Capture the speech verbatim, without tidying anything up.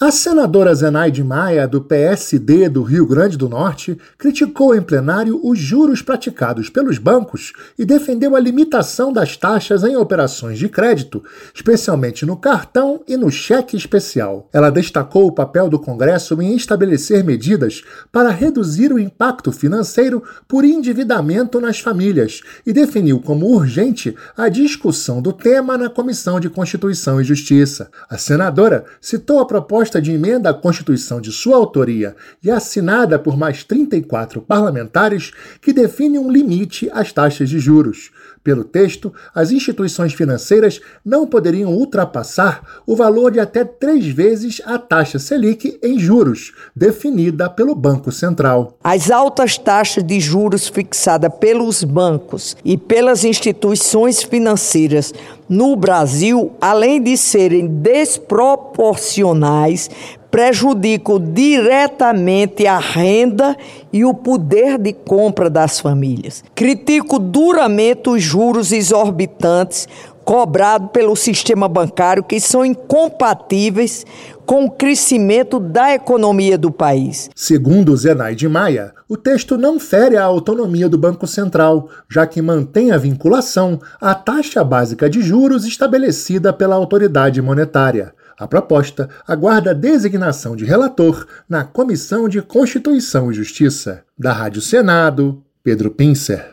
A senadora Zenaide Maia, do P S D do Rio Grande do Norte, criticou em plenário os juros praticados pelos bancos e defendeu a limitação das taxas em operações de crédito, especialmente no cartão e no cheque especial. Ela destacou o papel do Congresso em estabelecer medidas para reduzir o impacto financeiro por endividamento nas famílias e definiu como urgente a discussão do tema na Comissão de Constituição e Justiça. A senadora citou a proposta de emenda à Constituição de sua autoria e assinada por mais trinta e quatro parlamentares que define um limite às taxas de juros. Pelo texto, as instituições financeiras não poderiam ultrapassar o valor de até três vezes a taxa Selic em juros, definida pelo Banco Central. As altas taxas de juros fixadas pelos bancos e pelas instituições financeiras no Brasil, além de serem desproporcionais, prejudicam diretamente a renda e o poder de compra das famílias. Critico duramente os juros exorbitantes cobrados pelo sistema bancário, que são incompatíveis com o crescimento da economia do país. Segundo Zenaide Maia, o texto não fere a autonomia do Banco Central, já que mantém a vinculação à taxa básica de juros estabelecida pela autoridade monetária. A proposta aguarda a designação de relator na Comissão de Constituição e Justiça. Da Rádio Senado, Pedro Pincer.